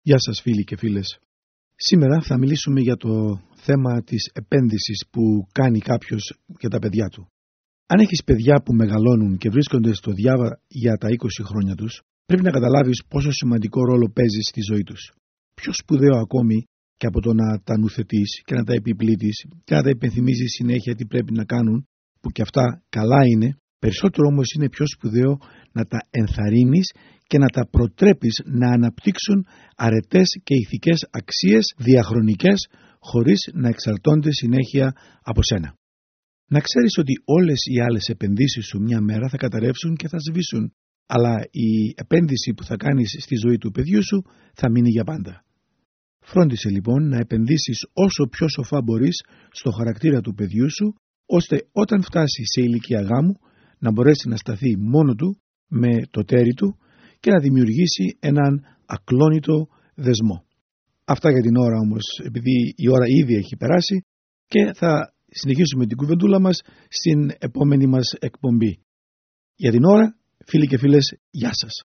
Γεια σας φίλοι και φίλες. Σήμερα θα μιλήσουμε για το θέμα της επένδυσης που κάνει κάποιος για τα παιδιά του. Αν έχεις παιδιά που μεγαλώνουν και βρίσκονται στο διάβα για τα 20 χρόνια τους, πρέπει να καταλάβεις πόσο σημαντικό ρόλο παίζει στη ζωή τους. Πιο σπουδαίο ακόμη και από το να τα νουθετείς και να τα επιπλήττεις και να τα υπενθυμίζεις συνέχεια τι πρέπει να κάνουν, που και αυτά καλά είναι, περισσότερο όμως είναι πιο σπουδαίο να τα ενθαρρύνεις και να τα προτρέπεις να αναπτύξουν αρετές και ηθικές αξίες διαχρονικές χωρίς να εξαρτώνται συνέχεια από σένα. Να ξέρεις ότι όλες οι άλλες επενδύσεις σου μια μέρα θα καταρρεύσουν και θα σβήσουν, αλλά η επένδυση που θα κάνεις στη ζωή του παιδιού σου θα μείνει για πάντα. Φρόντισε λοιπόν να επενδύσεις όσο πιο σοφά μπορείς στο χαρακτήρα του παιδιού σου, ώστε όταν φτάσει σε ηλικία γάμου να μπορέσει να σταθεί μόνο του με το τέρι του και να δημιουργήσει έναν ακλόνητο δεσμό. Αυτά για την ώρα όμως, επειδή η ώρα ήδη έχει περάσει, και θα συνεχίσουμε την κουβεντούλα μας στην επόμενη μας εκπομπή. Για την ώρα, φίλοι και φίλες, γεια σας.